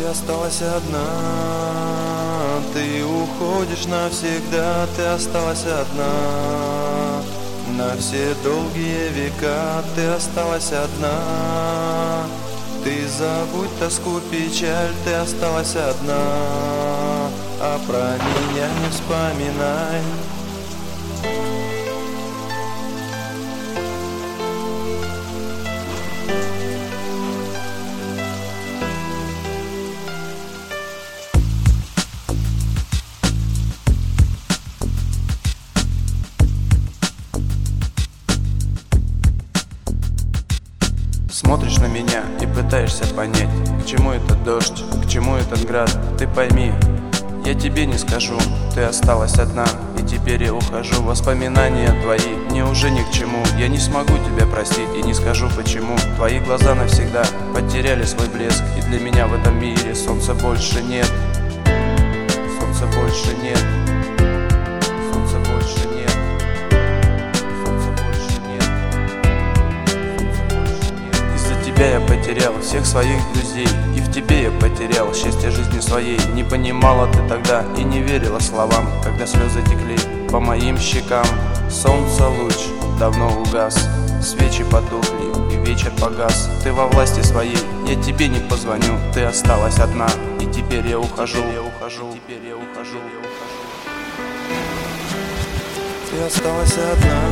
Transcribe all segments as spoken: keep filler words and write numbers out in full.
осталась одна, ты уходишь навсегда, ты осталась одна. На все долгие века ты осталась одна. Ты забудь тоску, печаль, ты осталась одна. А про меня не вспоминай. Смотришь на меня и пытаешься понять, к чему этот дождь, к чему этот град. Ты пойми, я тебе не скажу, ты осталась одна, и теперь я ухожу. Воспоминания твои мне уже ни к чему. Я не смогу тебя простить и не скажу почему. Твои глаза навсегда потеряли свой блеск, и для меня в этом мире солнца больше нет. Солнца больше нет. Солнца больше нет. Солнца больше нет. Солнца больше нет. Из-за тебя я потерял всех своих друзей, и в тебе я потерял счастье жизни своей. Не понимала ты тогда и не верила словам, когда слезы текли по моим щекам. Солнце луч давно угас, свечи потухли и вечер погас. Ты во власти своей, я тебе не позвоню. Ты осталась одна, и теперь я ухожу. Я ухожу, теперь я ухожу. Ты осталась одна,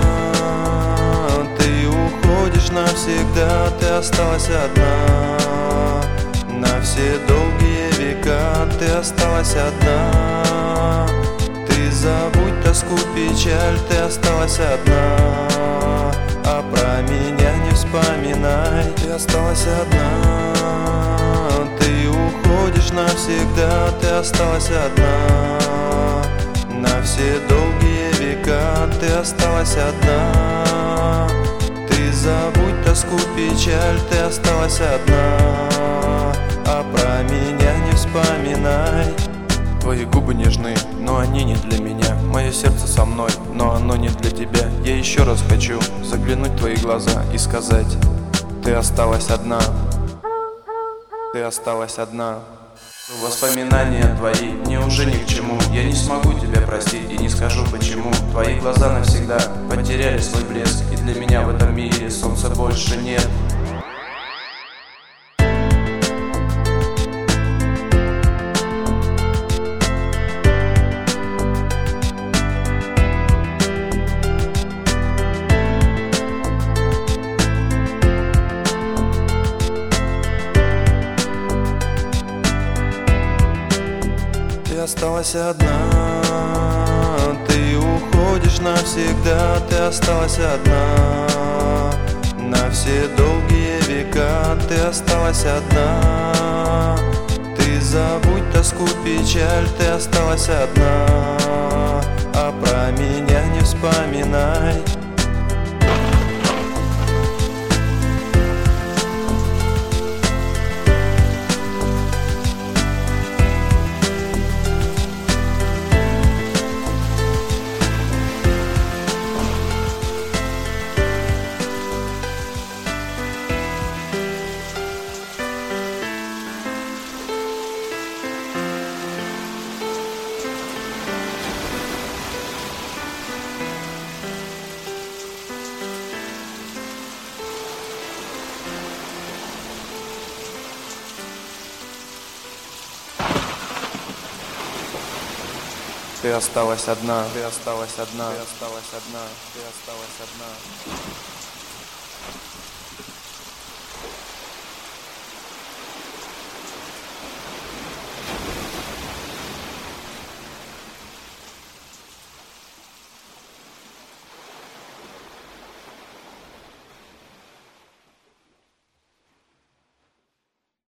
ты уходишь навсегда, ты осталась одна. На все долгие века ты осталась одна. Ты забудь тоску, печаль, ты осталась одна. А про меня не вспоминай. Ты осталась одна, ты уходишь навсегда, ты осталась одна. На все долгие века ты осталась одна. Ты забудь тоску, печаль, ты осталась одна. А про меня не вспоминай. Твои губы нежны, но они не для меня. Мое сердце со мной, но оно не для тебя. Я еще раз хочу заглянуть в твои глаза и сказать: ты осталась одна. Ты осталась одна. Воспоминания твои мне уже ни к чему. Я не смогу тебя простить и не скажу почему. Твои глаза навсегда потеряли свой блеск, и для меня в этом мире солнца больше нет. Ты осталась одна, ты уходишь навсегда, ты осталась одна. На все долгие века ты осталась одна. Ты забудь тоску, печаль, ты осталась одна. А про меня не вспоминай. Ты осталась одна. Ты осталась одна. Ты осталась одна. Ты осталась одна.